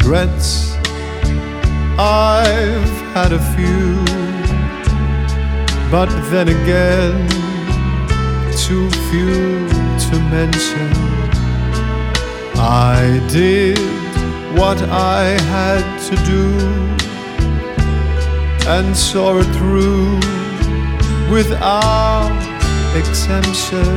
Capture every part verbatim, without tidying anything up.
Regrets, I've had a few, but then again, too few to mention. I did what I had to do and saw it through without exemption.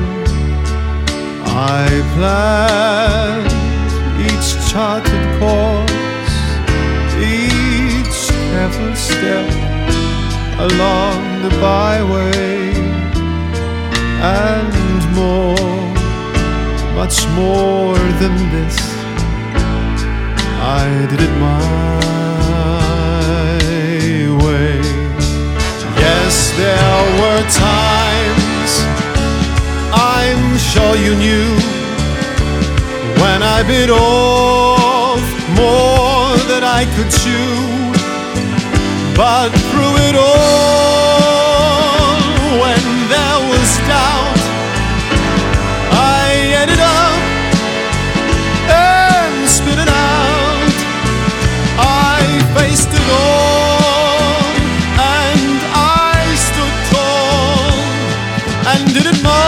I planned each charted course, each careful step along the byway, and more, much more than this, I did it my way. Yes, there were times, I'm sure you knew, when I bit off more than I could chew. But through it all, when there was doubt, I ended up and spit it out. I faced it all, and I stood tall and did it my